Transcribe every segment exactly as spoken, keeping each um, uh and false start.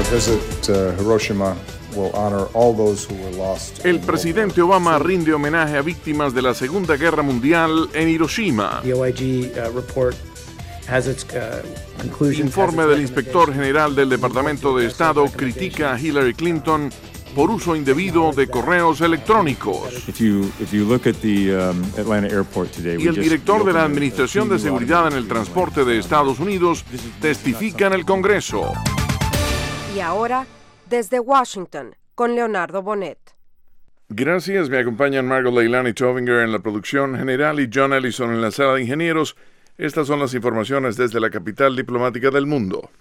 El presidente Obama rinde homenaje a víctimas de la Segunda Guerra Mundial en Hiroshima. Informe del inspector general del Departamento de Estado critica a Hillary Clinton por uso indebido de correos electrónicos. If you, if you look at the, um, Atlanta airport today, Y el just- director de la we opened a- Administración de Seguridad en el Transporte de Estados Unidos testifica en el Congreso. Y ahora, desde Washington, con Leonardo Bonet. Gracias, me acompañan Margot Leilani Tovinger en la producción general y John Ellison en la sala de ingenieros. Estas son las informaciones desde la capital diplomática del mundo.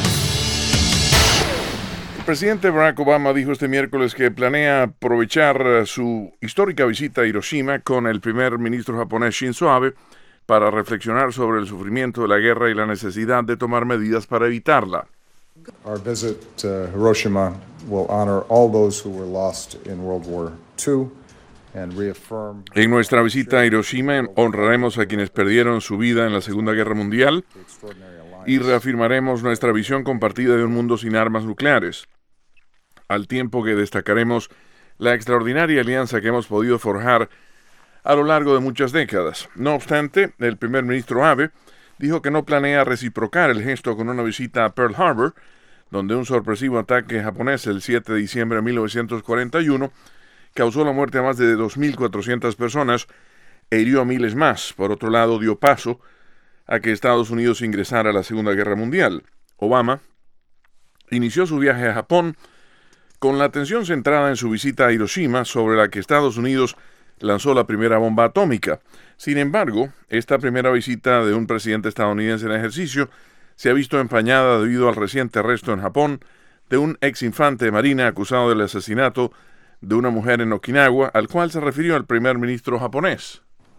El presidente Barack Obama dijo este miércoles que planea aprovechar su histórica visita a Hiroshima con el primer ministro japonés Shinzo Abe para reflexionar sobre el sufrimiento de la guerra y la necesidad de tomar medidas para evitarla. Our visit to Hiroshima will honor all those who were lost in World War Two and reaffirm. En nuestra visita a Hiroshima honraremos a quienes perdieron su vida en la Segunda Guerra Mundial y reafirmaremos nuestra visión compartida de un mundo sin armas nucleares, al tiempo que destacaremos la extraordinaria alianza que hemos podido forjar a lo largo de muchas décadas. No obstante, el primer ministro Abe dijo que no planea reciprocar el gesto con una visita a Pearl Harbor, donde un sorpresivo ataque japonés el siete de diciembre de mil novecientos cuarenta y uno causó la muerte a más de dos mil cuatrocientas personas e hirió a miles más. Por otro lado, dio paso a que Estados Unidos ingresara a la Segunda Guerra Mundial. Obama inició su viaje a Japón con la atención centrada en su visita a Hiroshima, sobre la que Estados Unidos lanzó la primera bomba atómica. Sin embargo, esta primera visita de un presidente estadounidense en ejercicio se ha visto empañada debido al reciente arresto en Japón de un ex infante de marina acusado del asesinato de una mujer en Okinawa, al cual se refirió el primer ministro japonés.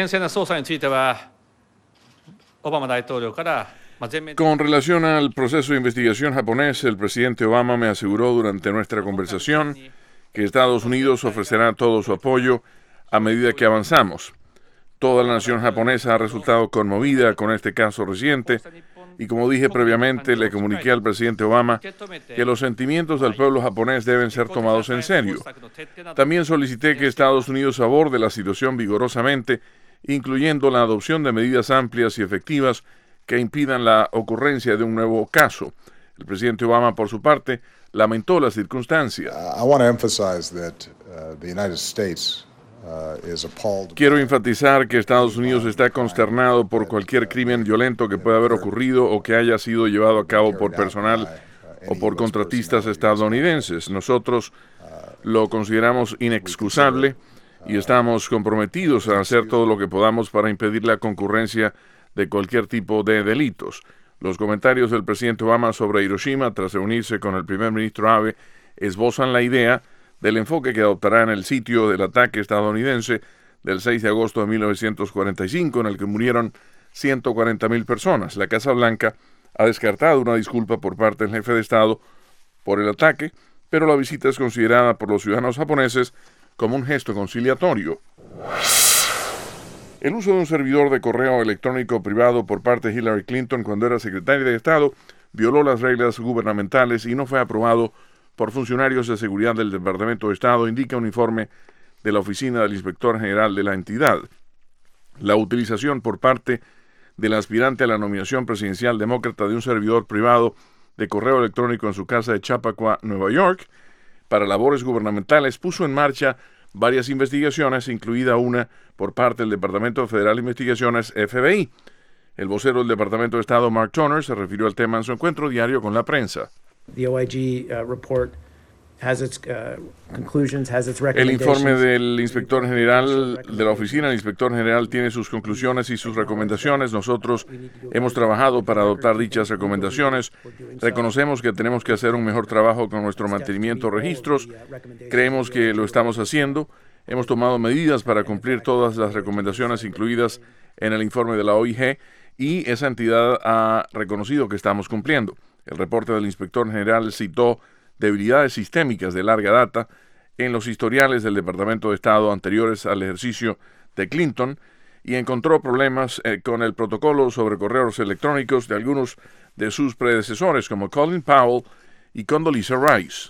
Con relación al proceso de investigación japonés, el presidente Obama me aseguró durante nuestra conversación que Estados Unidos ofrecerá todo su apoyo a medida que avanzamos. Toda la nación japonesa ha resultado conmovida con este caso reciente y, como dije previamente, le comuniqué al presidente Obama que los sentimientos del pueblo japonés deben ser tomados en serio. También solicité que Estados Unidos aborde la situación vigorosamente, incluyendo la adopción de medidas amplias y efectivas que impidan la ocurrencia de un nuevo caso. El presidente Obama, por su parte, lamentó la circunstancia. Uh, I want to emphasize that uh, the United States uh, is appalled. Quiero enfatizar que Estados Unidos está consternado por cualquier crimen violento que pueda haber ocurrido o que haya sido llevado a cabo por personal o por contratistas estadounidenses. Nosotros lo consideramos inexcusable y estamos comprometidos a hacer todo lo que podamos para impedir la concurrencia de cualquier tipo de delitos. Los comentarios del presidente Obama sobre Hiroshima, tras reunirse con el primer ministro Abe, esbozan la idea del enfoque que adoptará en el sitio del ataque estadounidense del seis de agosto de mil novecientos cuarenta y cinco, en el que murieron ciento cuarenta mil personas. La Casa Blanca ha descartado una disculpa por parte del jefe de Estado por el ataque, pero la visita es considerada por los ciudadanos japoneses como un gesto conciliatorio. El uso de un servidor de correo electrónico privado por parte de Hillary Clinton cuando era secretaria de Estado violó las reglas gubernamentales y no fue aprobado por funcionarios de seguridad del Departamento de Estado, indica un informe de la Oficina del Inspector General de la entidad. La utilización por parte del aspirante a la nominación presidencial demócrata de un servidor privado de correo electrónico en su casa de Chappaqua, Nueva York, para labores gubernamentales puso en marcha varias investigaciones, incluida una por parte del Departamento Federal de Investigaciones, F B I. El vocero del Departamento de Estado, Mark Toner, se refirió al tema en su encuentro diario con la prensa. The O I G uh, report has its uh, conclusions, has its El recommendations. informe del inspector general de la oficina del inspector general tiene sus conclusiones y sus recomendaciones. Nosotros hemos trabajado para adoptar dichas recomendaciones. Reconocemos que tenemos que hacer un mejor trabajo con nuestro mantenimiento de registros. Creemos que lo estamos haciendo. Hemos tomado medidas para cumplir todas las recomendaciones incluidas en el informe de la O I G y esa entidad ha reconocido que estamos cumpliendo. El reporte del inspector general citó debilidades sistémicas de larga data en los historiales del Departamento de Estado anteriores al ejercicio de Clinton y encontró problemas eh, con el protocolo sobre correos electrónicos de algunos de sus predecesores como Colin Powell y Condoleezza Rice.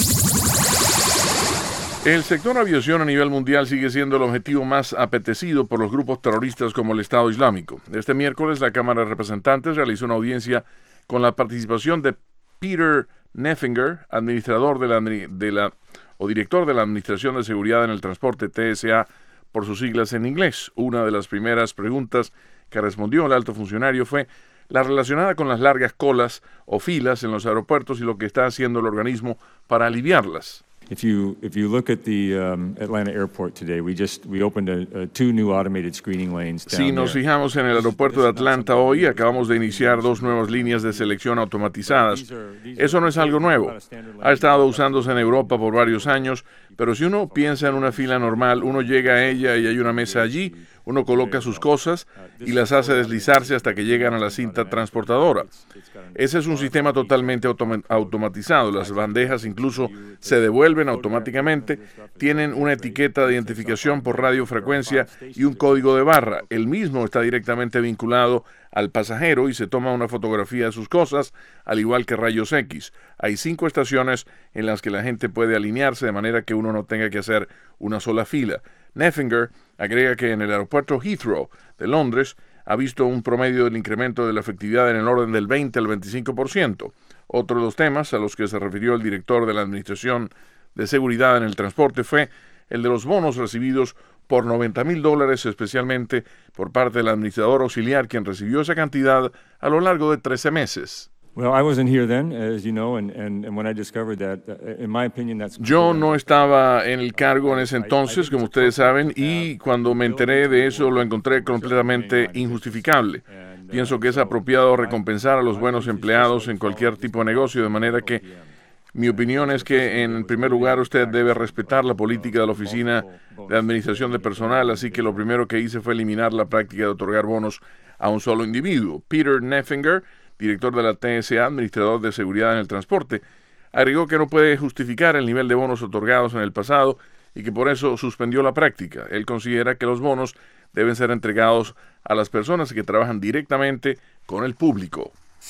El sector aviación a nivel mundial sigue siendo el objetivo más apetecido por los grupos terroristas como el Estado Islámico. Este miércoles, la Cámara de Representantes realizó una audiencia con la participación de Peter Neffenger, administrador de la, de la, o director de la Administración de Seguridad en el Transporte, T S A, por sus siglas en inglés. Una de las primeras preguntas que respondió el alto funcionario fue la relacionada con las largas colas o filas en los aeropuertos y lo que está haciendo el organismo para aliviarlas. If you if you look at the um, Atlanta airport today, we just we opened a, a two new automated screening lanes down Si nos there. fijamos en el aeropuerto de Atlanta hoy, acabamos de iniciar dos nuevas líneas de selección automatizadas. Eso no es algo nuevo. Ha estado usándose en Europa por varios años, pero si uno piensa en una fila normal, uno llega a ella y hay una mesa allí, uno coloca sus cosas y las hace deslizarse hasta que llegan a la cinta transportadora. Ese es un sistema totalmente automa- automatizado. Las bandejas incluso se devuelven automáticamente, tienen una etiqueta de identificación por radiofrecuencia y un código de barra. El mismo está directamente vinculado al pasajero y se toma una fotografía de sus cosas, al igual que rayos X. Hay cinco estaciones en las que la gente puede alinearse de manera que uno no tenga que hacer una sola fila. Neffenger agrega que en el aeropuerto Heathrow de Londres ha visto un promedio del incremento de la efectividad en el orden del veinte al veinticinco por ciento. Otro de los temas a los que se refirió el director de la Administración de Seguridad en el Transporte fue el de los bonos recibidos por noventa mil dólares, especialmente por parte del administrador auxiliar, quien recibió esa cantidad a lo largo de trece meses. Well, I wasn't here then, as you know, and, and, and when I discovered that, uh, in my opinion, that's... Yo no estaba en el cargo en ese entonces, como ustedes saben, y cuando me enteré de eso lo encontré completamente injustificable. Pienso que es apropiado recompensar a los buenos empleados en cualquier tipo de negocio, de manera que mi opinión es que, en primer lugar, usted debe respetar la política de la Oficina de Administración de Personal, así que lo primero que hice fue eliminar la práctica de otorgar bonos a un solo individuo. Peter Neffenger, director de la T S A, administrador de seguridad en el transporte, agregó que no puede justificar el nivel de bonos otorgados en el pasado y que por eso suspendió la práctica. Él considera que los bonos deben ser entregados a las personas que trabajan directamente con el público.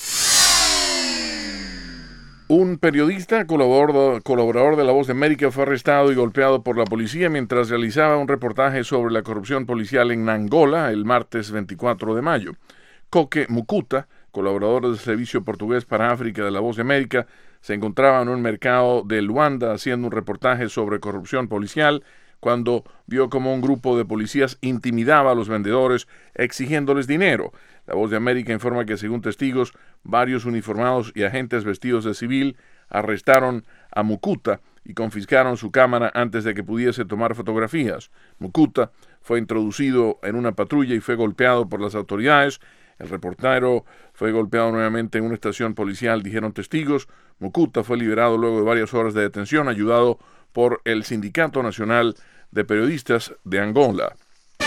Un periodista, colaborador, colaborador de La Voz de América, fue arrestado y golpeado por la policía mientras realizaba un reportaje sobre la corrupción policial en Angola el martes veinticuatro de mayo. Koke Mukuta, colaborador del Servicio Portugués para África de La Voz de América, se encontraba en un mercado de Luanda haciendo un reportaje sobre corrupción policial cuando vio cómo un grupo de policías intimidaba a los vendedores exigiéndoles dinero. La Voz de América informa que, según testigos, varios uniformados y agentes vestidos de civil arrestaron a Mukuta y confiscaron su cámara antes de que pudiese tomar fotografías. Mukuta fue introducido en una patrulla y fue golpeado por las autoridades. El reportero fue golpeado nuevamente en una estación policial, dijeron testigos. Mukuta fue liberado luego de varias horas de detención, ayudado por el Sindicato Nacional de Periodistas de Angola.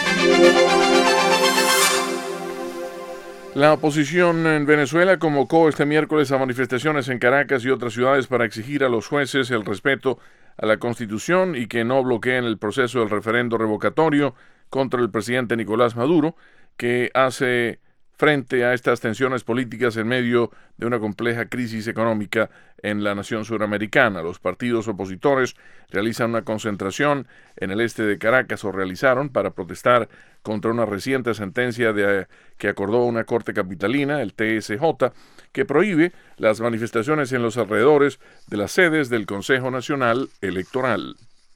La oposición en Venezuela convocó este miércoles a manifestaciones en Caracas y otras ciudades para exigir a los jueces el respeto a la Constitución y que no bloqueen el proceso del referendo revocatorio contra el presidente Nicolás Maduro, que hace frente a estas tensiones políticas en medio de una compleja crisis económica en la nación suramericana. Los partidos opositores realizan una concentración en el este de Caracas, o realizaron, para protestar contra una reciente sentencia de, que acordó una corte capitalina, el T S J, que prohíbe las manifestaciones en los alrededores de las sedes del Consejo Nacional Electoral.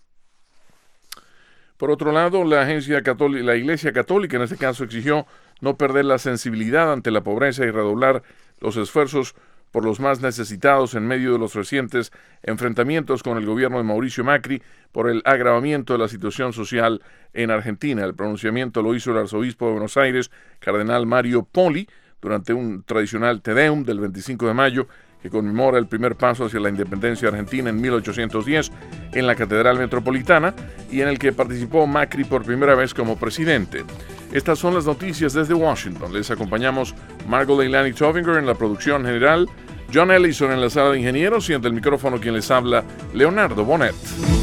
Por otro lado, la, agencia católica, la Iglesia Católica en este caso exigió no perder la sensibilidad ante la pobreza y redoblar los esfuerzos por los más necesitados en medio de los recientes enfrentamientos con el gobierno de Mauricio Macri por el agravamiento de la situación social en Argentina. El pronunciamiento lo hizo el arzobispo de Buenos Aires, cardenal Mario Poli, durante un tradicional Te Deum del veinticinco de mayo, que conmemora el primer paso hacia la independencia argentina en mil ochocientos diez en la Catedral Metropolitana, y en el que participó Macri por primera vez como presidente. Estas son las noticias desde Washington. Les acompañamos Margot Leilani Tovinger en la producción general, John Ellison en la sala de ingenieros, y ante el micrófono quien les habla, Leonardo Bonet.